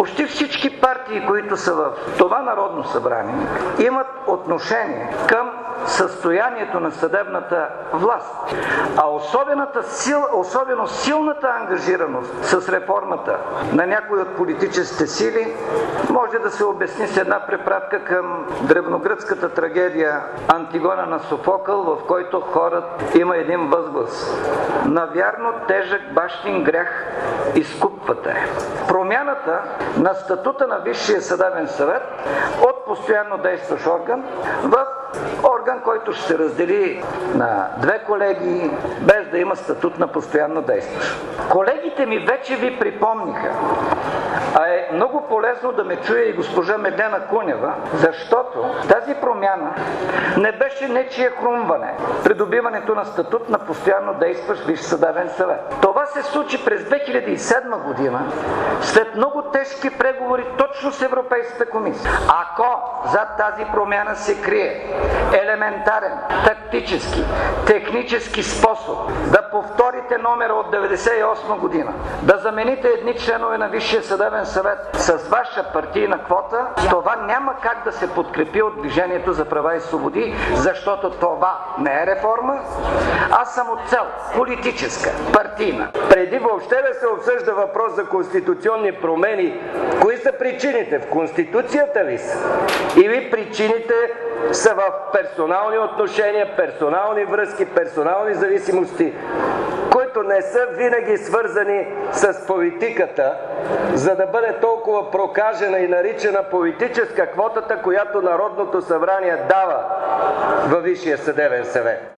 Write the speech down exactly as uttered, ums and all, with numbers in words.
Почти всички партии, които са в това Народно събрание, имат отношение към състоянието на съдебната власт. А особената сила, особено силната ангажираност с реформата на някои от политическите сили може да се обясни с една препратка към древногръцката трагедия Антигона на Софокъл, в който хорът има един възглас: навярно тежък бащин грях изкупвате. Промяната на статута на Висшия съдебен съвет от постоянно действащ орган в орган, който ще се раздели на две колегии, без да има статут на постоянно действащ. Колегите ми вече ви припомниха, а е много полезно да ме чуе и госпожа Меглена Кунева, защото тази промяна не беше нечие хрумване, придобиването на статут на постоянно действащ Висш съдебен съвет. Това се случи през две хиляди и седма година, след много тежки преговори точно с Европейската комисия. Ако зад тази промяна се крие елементарен, тактически, технически способ да повторите номера от деветдесет и осма година, да замените едни членове на Висшия съдебен съвет с ваша партийна квота, това няма как да се подкрепи от Движението за права и свободи, защото това не е реформа, а самоцел, политическа, партийна. Преди въобще да се обсъжда въпрос за конституционни промени, кои са причините? В Конституцията ли са? Или причините са в персонални отношения, персонални връзки, персонални зависимости, които не са винаги свързани с политиката, за да бъде толкова прокажена и наричана политическа квотата, която Народното събрание дава във Висшия съдебен съвет.